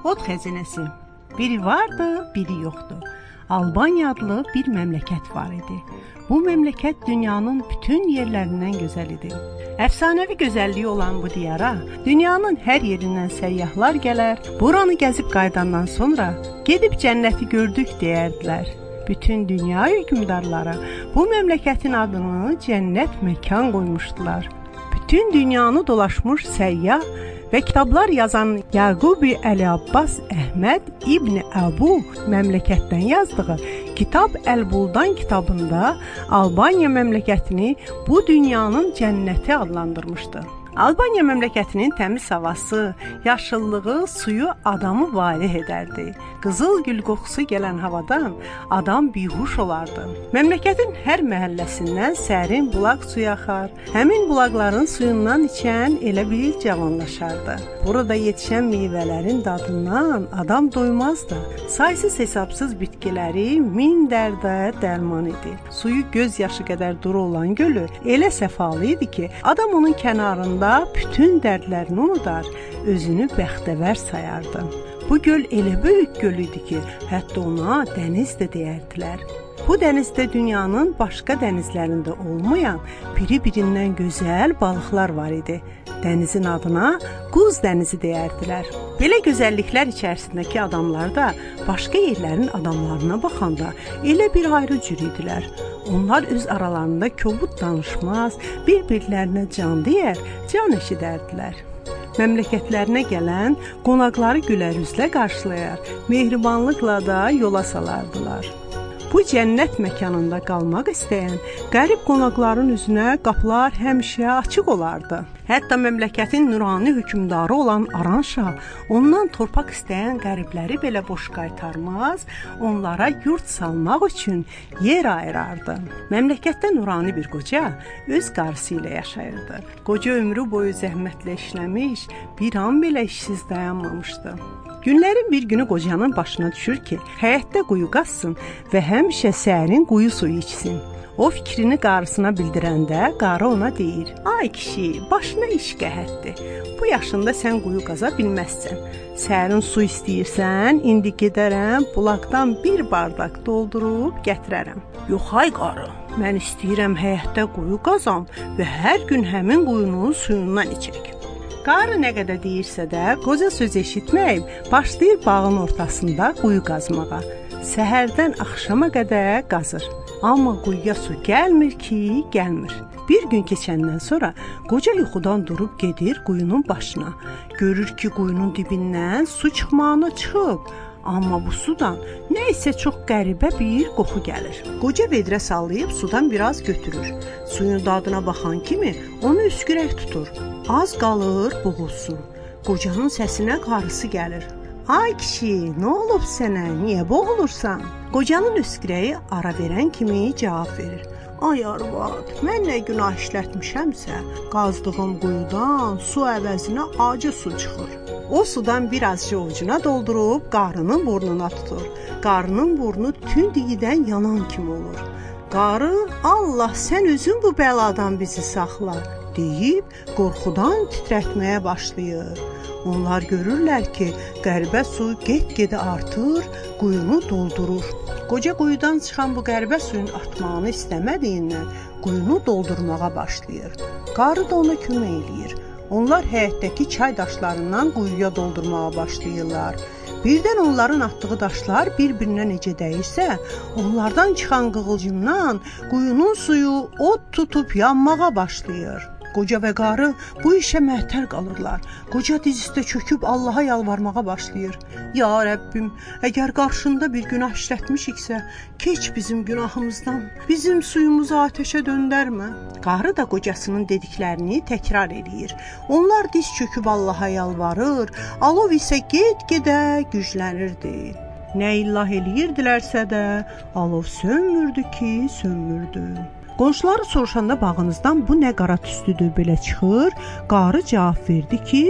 Od xəzinəsi. Biri vardı, biri yoxdu. Albaniya adlı bir məmləkət var idi. Bu məmləkət dünyanın bütün yerlərindən gözəl idi. Əfsanəvi gözəlliyi olan bu diyara dünyanın hər yerindən səyyahlar gələr, buranı gəzib qayıdandan sonra gedib cənnəti gördük deyərdilər. Bütün dünya hökmdarları bu məmləkətin adını cənnət məkan qoymuşdular. Bütün dünyanı dolaşmış səyyah və kitablar yazan Yaqubi Əli Abbas Əhməd İbn Əbu məmləkətdən yazdığı Kitab Əl-Buldan kitabında Albaniya məmləkətini bu dünyanın cənnəti adlandırmışdı. Albaniya məmləkətinin təmiz havası, yaşıllığı, suyu adamı valeh edərdi. Qızıl gül qoxusu gələn havadan adam bihuş olardı. Məmləkətin hər məhəlləsindən sərin bulaq suyu axar. Həmin bulaqların suyundan içən elə bil cavanlaşardı. Burada yetişən meyvələrin dadından adam doymazdı. Saysız hesabsız bitkiləri min dərdə dərman idi. Suyu göz yaşı qədər duru olan gölü elə səfalı idi ki, adam onun kənarında bütün dərdlərini unutar, özünü bəxtəvər sayardı. Bu göl elə böyük göl idi ki, hətta ona dəniz də deyərdilər. Bu dənizdə dünyanın başqa dənizlərində olmayan biri-birindən gözəl balıqlar var idi. Dənizin adına Quz dənizi deyərdilər. Belə gözəlliklər içərisindəki adamlar da başqa yerlərin adamlarına baxanda elə bir ayrı cür idilər. Onlar öz aralarında kobud danışmaz, bir-birlərinə can deyər, can eşidərdilər. Məmləkətlərinə gələn qonaqları gülər üzlə qarşılayar, mehribanlıqla da yola salardılar. Bu cənnət məkanında qalmaq istəyən qərib qonaqların üzünə qapılar həmişə açıq olardı. Hətta məmləkətin nurani hökmdarı olan Aranşah ondan torpaq istəyən qəribləri belə boş qaytarmaz, onlara yurt salmaq üçün yer ayırardı. Məmləkətdə nurani bir qoca öz qarısı ilə yaşayırdı. Qoca ömrü boyu zəhmətlə işləmiş, bir an belə işsiz dayanmamışdı. Günlərin bir günü qocanın başına düşür ki, həyətdə quyu qazsın və həmişə sərin quyu suyu içsin. O fikrini qarısına bildirəndə qarı ona deyir: "Ay kişi, başına iş qəhətdir. Bu yaşında sən quyu qaza bilməzsən. Sərin su istəyirsən, indi gedərəm, bulaqdan bir bardaq doldurub gətirərəm." "Yox ay qarı, mən istəyirəm həyətdə quyu qazam və hər gün həmin quyunun suyundan içək." Qarı nə qədər deyirsə də, qoca söz eşitməyib, başlayır bağın ortasında quyu qazmağa. Səhərdən axşama qədər qazır. Amma quyuya su gəlmir ki, gəlmir. Bir gün keçəndən sonra qoca yuxudan durub gedir quyunun başına. Görür ki, quyunun dibindən su çıxmağına çıxıb. Amma bu sudan nə isə çox qəribə bir qoxu gəlir. Qoca vedrə sallayıb sudan biraz götürür. Suyun dadına baxan kimi onu üskürək tutur. Az qalır boğulsun. Qocanın səsinə qarısı gəlir. "Ay kişi, nə olub sənə? Niyə boğulursan?" Qocanın öskürəyi ara verən kimi cavab verir. "Ay arvad, mən nə günah işlətmişəmsə, qazdığım quyudan su əvəzinə acı su çıxır." O sudan birazcık ucuna doldurub qarının burnuna tutur. Qarının burnu tünd iyidən yanan kimi olur. Qarı, "Allah, sən özün bu bəladan bizi saxla," deyib qorxudan titrətməyə başlayır. Onlar görürlər ki, qəribə su get-gedə artır, quyunu doldurur. Qoca quyudan çıxan bu qəribə suyun artmağını istəmədiyindən quyunu doldurmağa başlayır. Qarı da ona kömək eləyir. Onlar həyətdəki çay daşlarından quyuya doldurmağa başlayırlar. Birdən onların atdığı daşlar bir-birinə necə dəyirsə, onlardan çıxan qığılcımdan quyunun suyu od tutub yanmağa başlayır. Qoca və qarı bu işə məhtəl qalırlar. Qoca diz üstə çöküb Allaha yalvarmağa başlayır. "Ya Rəbbim, əgər qarşında bir günah işlətmişiksə, keç bizim günahımızdan, bizim suyumuzu atəşə döndərmə." Qarı da qocasının dediklərini təkrar eləyir. Onlar diz çöküb Allaha yalvarır, alov isə get-gedə güclənirdi. Nə illah eləyirdilərsə də, alov sönmürdü ki, sönmürdü. Qonşuları soruşanda bağınızdan bu nə qara tüstüdür belə çıxır? Qarı cavab verdi ki,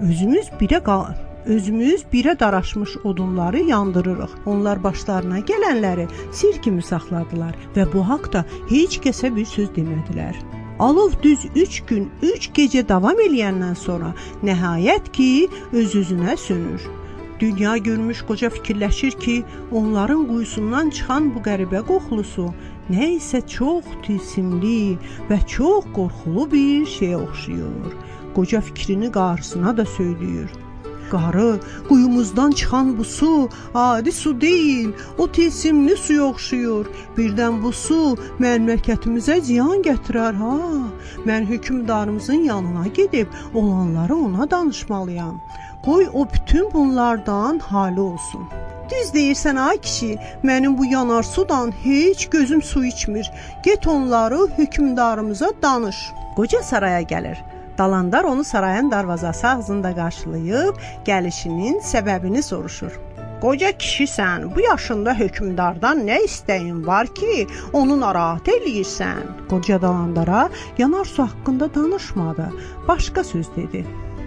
özümüz birə daraşmış odunları yandırırıq. Onlar başlarına gələnləri sir kimi saxladılar və bu haqda heç kəsə bir söz demədilər. Alov düz 3 gün, 3 gecə davam eləyəndən sonra nəhayət ki, öz-özünə sönür. Dünya görmüş qoca fikirləşir ki, onların quyusundan çıxan bu qəribə qoxulusu nə isə çox tilsimli və çox qorxulu bir şeyə oxşuyur. Qoca fikrini qarısına da söyləyir. Qarı, quyumuzdan çıxan bu su adi su deyil, o tilsimli suya oxşuyur. Birdən bu su məmləkətimizə ziyan gətirər, ha? Mən hökmdarımızın yanına gedib olanları ona danışmalıyam. Qoy o bütün bunlardan hali olsun. Düz deyirsən ay kişi, mənim bu yanar sudan heç gözüm su içmir. Get onları hökmdarımıza danış. Qoca saraya gəlir. Dalandar onu sarayın darvazası ağzında qarşılayıb, gəlişinin səbəbini soruşur. Qoca kişisən, bu yaşında hökmdardan nə istəyin var ki, onu narahat eləyirsən? Qoca Dalandara yanar su haqqında danışmadı, başqa söz dedi.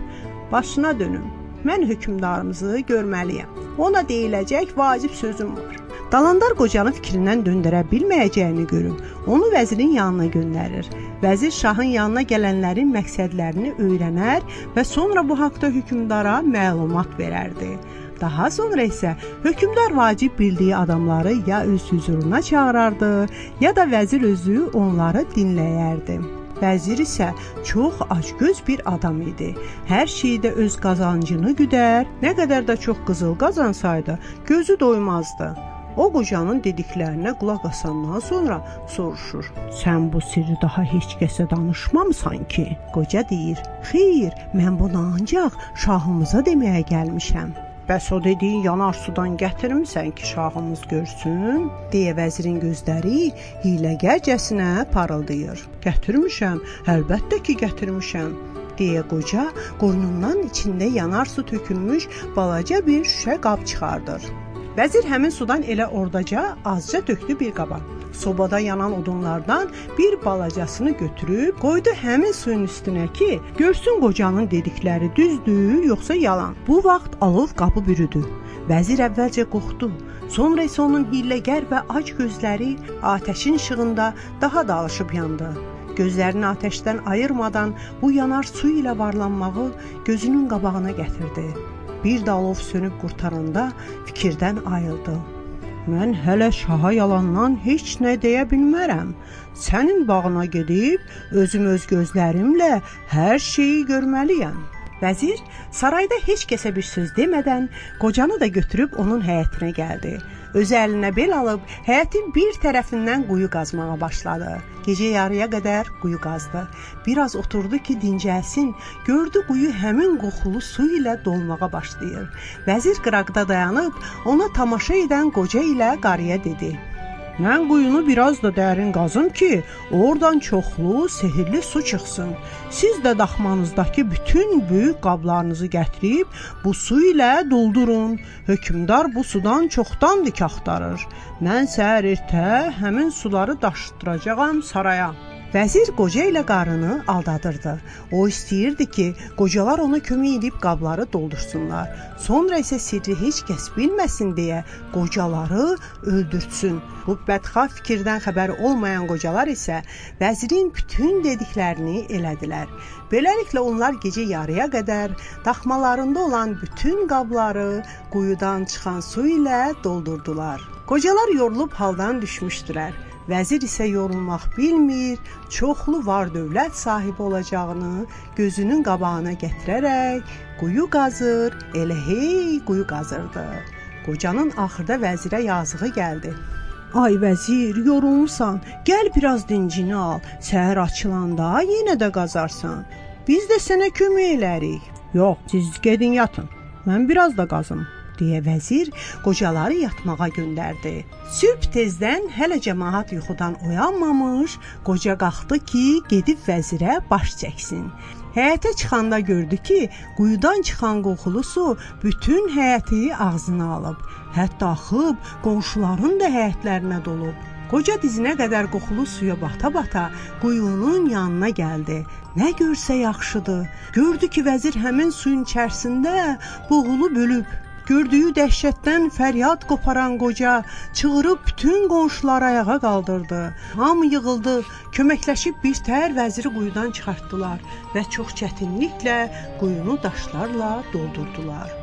Başına dönüm, mən hökmdarımızı görməliyəm. Ona deyiləcək vacib sözüm var. Dalandar qocanın fikrindən döndərə bilməyəcəyini görüb, onu vəzirin yanına göndərir. Vəzir şahın yanına gələnlərin məqsədlərini öyrənər və sonra bu haqda hökmdara məlumat verərdi. Daha sonra isə hökmdar vacib bildiyi adamları ya öz hüzuruna çağırardı, ya da vəzir özü onları dinləyərdi. Vəzir isə çox acgöz bir adam idi. Hər şeydə öz qazancını güdər, nə qədər də çox qızıl qazansaydı, gözü doymazdı. O qocanın dediklərinə qulaq asandan sonra soruşur. Sən bu sirri daha heç kəsə danışmamısan ki? Qoca deyir, xeyr, mən bunu ancaq şahımıza deməyə gəlmişəm. Bəs o dediyin yanar sudan gətirmisən ki, şahımız görsün? Deyə vəzirin gözləri hiyləgərcəsinə parıldayır. Gətirmişəm, əlbəttə ki gətirmişəm, deyə qoca qoynundan içində yanar su tökülmüş balaca bir şüşə qab çıxardır. Vəzir həmin sudan elə ordaca azca tökdü bir qaba. Sobada yanan odunlardan bir balacasını götürüb qoydu həmin suyun üstünə ki, görsün qocanın dedikləri düzdür, yoxsa yalan. Bu vaxt alov qabı bürüdü. Vəzir əvvəlcə qorxdu. Sonra isə onun hiyləgər və ac gözləri atəşin işığında daha da alışıb yandı. Gözlərini atəşdən ayırmadan bu yanar su ilə varlanmağı gözünün qabağına gətirdi. Bir də alov sönüb qurtaranda fikirdən ayıldı. Mən hələ şaha yalandan heç nə deyə bilmərəm. Sənin bağına gedib, özüm öz gözlərimlə hər şeyi görməliyəm. Vəzir sarayda heç kəsə bir söz demədən qocanı da götürüb onun həyətinə gəldi. Özü əlinə bel alıb həyətin bir tərəfindən quyu qazmağa başladı. Gecə yarıya qədər quyu qazdı. Biraz oturdu ki, dincəlsin. Gördü quyu həmin qoxulu su ilə dolmağa başlayır. Vəzir qıraqda dayanıb ona tamaşa edən qoca ilə qarıya dedi. Mən quyunu biraz da dərin qazım ki, oradan çoxlu, sehirli su çıxsın. Siz də daxmanızdakı bütün böyük qablarınızı gətirib bu su ilə doldurun. Hökmdar bu sudan çoxdan dik axtarır. Mən səhər ertə həmin suları daşıtdıracağam saraya. Vəzir qoca ilə qarını aldadırdı. O istəyirdi ki, qocalar ona kömək edib qabları doldursunlar. Sonra isə sirri heç kəs bilməsin deyə qocaları öldürsün. Bu bədxah fikirdən xəbəri olmayan qocalar isə vəzirin bütün dediklərini elədilər. Beləliklə onlar gecə yarıya qədər daxmalarında olan bütün qabları quyudan çıxan su ilə doldurdular. Qocalar yorulub haldan düşmüşdülər. Vəzir isə yorulmaq bilmir, çoxlu var-dövlət sahibi olacağını gözünün qabağına gətirərək quyu qazır, elə hey quyu qazırdı. Qocanın axırda vəzirə yazığı gəldi. Ay vəzir, yorulmusan, gəl biraz dincini al, səhər açılanda yenə də qazarsan. Biz də sənə kömək elərik. Yox, siz gedin yatın, mən biraz da qazım, deyə vəzir qocaları yatmağa göndərdi. Sübh tezdən hələ cəmaat yuxudan oyanmamış, qoca qalxdı ki, gedib vəzirə baş çəksin. Həyətə çıxanda gördü ki, quyudan çıxan qoxulu su bütün həyəti ağzına alıb. Hətta axıb qonşuların da həyətlərinə dolub. Qoca dizinə qədər qoxulu suya bata-bata quyunun yanına gəldi. Nə görsə yaxşıdır. Gördü ki, vəzir həmin suyun içərisində boğulub ölüb. Gördüyü dəhşətdən fəryad qoparan qoca çığırıb bütün qonşuları ayağa qaldırdı. Hamı yığıldı, köməkləşib birtəhər vəziri quyudan çıxartdılar və çox çətinliklə quyunu daşlarla doldurdular.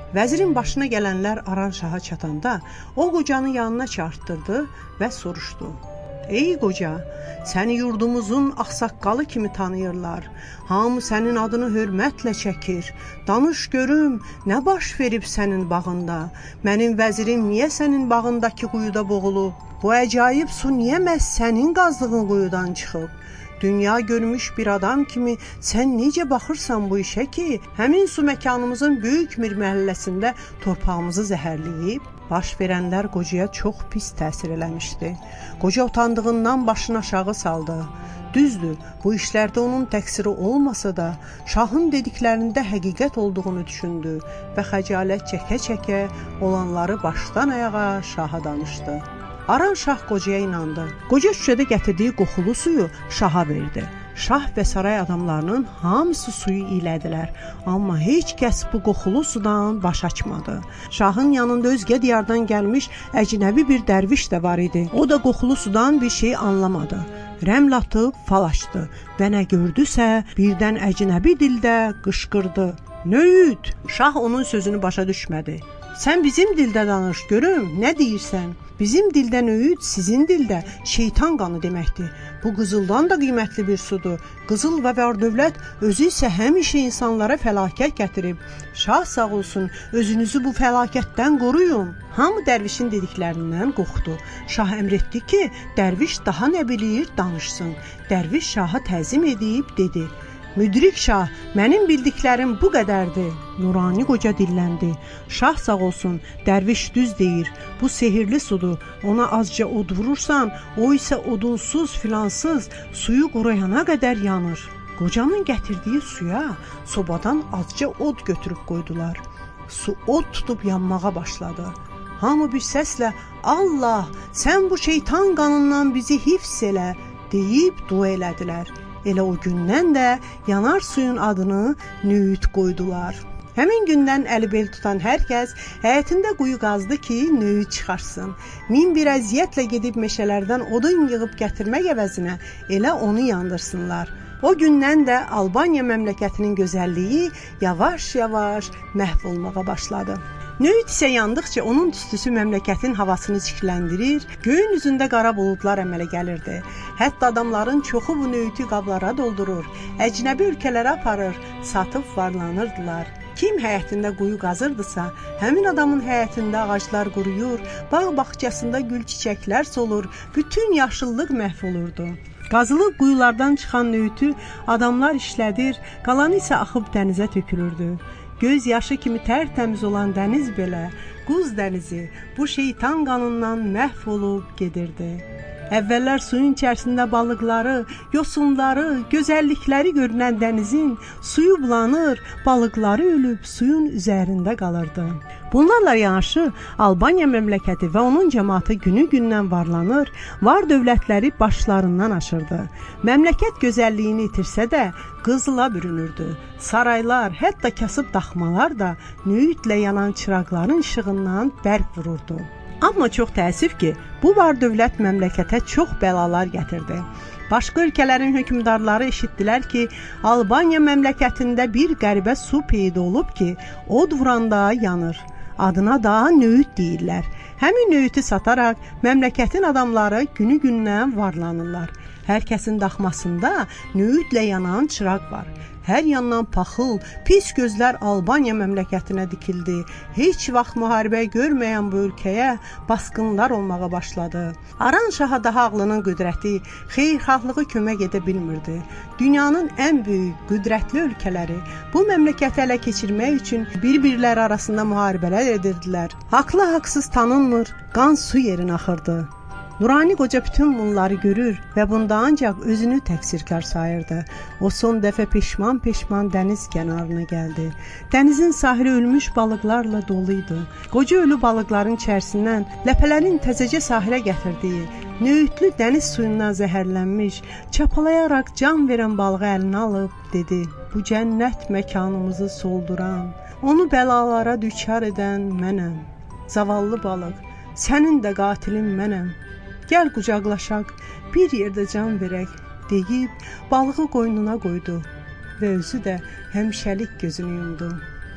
Vəzirin başına gələnlər Aran Şaha çatanda o qocanın yanına çağırtdırdı və soruşdu. Ey qoca, səni yurdumuzun ağsaqqalı kimi tanıyırlar. Hamı sənin adını hörmətlə çəkir. Danış görüm, nə baş verib sənin bağında? Mənim vəzirim niyə sənin bağındakı quyuda boğulub? Bu əcaib su niyə məhz sənin qazdığın quyudan çıxıb? Dünya görmüş bir adam kimi sən necə baxırsan bu işə ki, həmin su məkanımızın böyük bir məhəlləsində torpağımızı zəhərləyib? Baş verənlər qocaya çox pis təsir eləmişdi. Qoca utandığından başını aşağı saldı. Düzdür, bu işlərdə onun təqsiri olmasa da, şahın dediklərində həqiqət olduğunu düşündü və xəcalət çəkə-çəkə olanları başdan ayağa şaha danışdı. Aran Şah qocaya inandı. Qoca şüşədə gətirdiyi qoxulu suyu şaha verdi. Şah və saray adamlarının hamısı suyu ilədilər, amma heç kəs bu qoxulu sudan baş açmadı. Şahın yanında özgə diyardan gəlmiş əcnəbi bir dərviş də var idi. O da qoxulu sudan bir şey anlamadı. Rəml atıb fal açdı və nə gördüsə birdən əcnəbi dildə qışqırdı. Nöyüd! Şah onun sözünü başa düşmədi. Sən bizim dildə danış, görüm, nə deyirsən? Bizim dildə nöyüd, sizin dildə şeytan qanı deməkdir. Bu qızıldan da qiymətli bir sudur. Qızıl və var-dövlət özü isə həmişə insanlara fəlakət gətirib. Şah sağ olsun, özünüzü bu fəlakətdən qoruyun. Hamı dərvişin dediklərindən qorxdu. Şah əmr etdi ki, dərviş daha nə bilir danışsın. Dərviş şaha təzim edib dedi. Müdrik şah, mənim bildiklərim bu qədərdir. Nurani qoca dilləndi. Şah sağ olsun, dərviş düz deyir. Bu sehirli sudur. Ona azca od vurursan, o isə odunsuz filansız suyu quruyana qədər yanır. Qocanın gətirdiyi suya sobadan azca od götürüb qoydular. Su od tutub yanmağa başladı. Hamı bir səslə, Allah, sən bu şeytan qanından bizi hifz elə, deyib dua elədilər. Elə o gündən də yanar suyun adını nöyüd qoydular. Həmin gündən əlibel tutan hər kəs həyətində quyu qazdı ki, nöyüd çıxarsın. Min bir əziyyətlə gedib meşələrdən odun yığıb gətirmək əvəzinə elə onu yandırsınlar. O gündən də Albaniya məmləkətinin gözəlliyi yavaş-yavaş məhv olmağa başladı. Nöyüd isə yandıqca onun tüstüsü məmləkətin havasını çirkləndirir, göyün üzündə qara buludlar əmələ gəlirdi. Hətta adamların çoxu bu nöyüdü qablara doldurur, əcnəbi ölkələrə aparır, satıb varlanırdılar. Kim həyətində quyu qazırdısa, həmin adamın həyətində ağaclar quruyur, bağ-bağçasında gül çiçəklər solur, bütün yaşıllıq məhv olurdu. Qazılıb quyulardan çıxan nöyüdü adamlar işlədir, qalanı isə axıb dənizə tökülürdü. Göz yaşı kimi tərtəmiz olan dəniz belə, Quz dənizi bu şeytan qanından məhv olub gedirdi. Əvvəllər suyun içərisində balıqları, yosunları, gözəllikləri görünən dənizin suyu bulanır, balıqları ölüb suyun üzərində qalırdı. Bunlarla yanaşı Albaniya məmləkəti və onun cəmaatı günü-gündən varlanır, var dövlətləri başlarından aşırdı. Məmləkət gözəlliyini itirsə də qızıla bürünürdü. Saraylar, hətta kasıb daxmalar da nöyüdlə yanan çıraqların işığından bərq vururdu. Amma çox təəssüf ki, bu var dövlət məmləkətə çox bəlalar gətirdi. Başqa ölkələrin hökmdarları eşitdilər ki, Albaniya məmləkətində bir qəribə su peyda olub ki, od vuranda yanır. Adına da nöyüd deyirlər. Həmin nöyüdü sataraq məmləkətin adamları günü-gündən varlanırlar. Hər kəsin daxmasında nöyüdlə yanan çıraq var. Hər yandan paxıl, pis gözlər Albaniya məmləkətinə dikildi. Heç vaxt müharibə görməyən bu ölkəyə basqınlar olmağa başladı. Aran Şaha daha ağlının qüdrəti, xeyirxahlığı kömək edə bilmirdi. Dünyanın ən böyük, qüdrətli ölkələri bu məmləkəti ələ keçirmək üçün bir-birləri arasında müharibələr edirdilər. Haqlı-haqsız tanınmır, qan su yerinə axırdı. Nurani qoca bütün bunları görür və bunda ancaq özünü təqsirkar sayırdı. O son dəfə peşman-peşman dəniz kənarına gəldi. Dənizin sahili ölmüş balıqlarla doluydu. Qoca ölü balıqların içərisindən ləpələrin təzəcə sahilə gətirdiyi, nöyüdlü dəniz suyundan zəhərlənmiş, çapalayaraq can verən balığı əlinə alıb dedi: "Bu cənnət məkanımızı solduran, onu bəlalara düçar edən mənəm. Zavallı balıq, sənin də qatilin mənəm. Gəl qucaqlaşaq, bir yerdə can verək," deyib balığı qoynuna qoydu və özü də həmişəlik gözünü yumdu.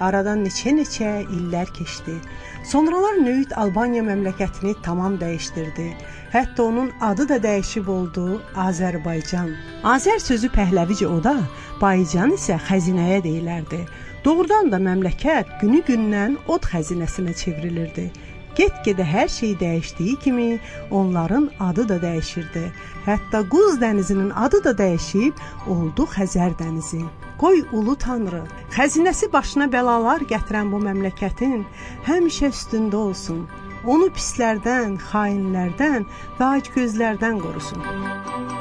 Aradan neçə illər keçdi. Sonralar Nöyüt Albaniya məmləkətini tamam dəyişdirdi. Hətta onun adı da dəyişib oldu Azərbaycan. Azər sözü pəhləvicə oda, Baycan isə xəzinəyə deyilərdi. Doğrudan da məmləkət günü-gündən od xəzinəsinə çevrilirdi. Get-gedə hər şey dəyişdiyi kimi onların adı da dəyişirdi. Hətta Quz dənizinin adı da dəyişib oldu Xəzər dənizi. Qoy ulu Tanrı, xəzinəsi başına bəlalar gətirən bu məmləkətin həmişə üstündə olsun. Onu pislərdən, xainlərdən və acgözlərdən qorusun.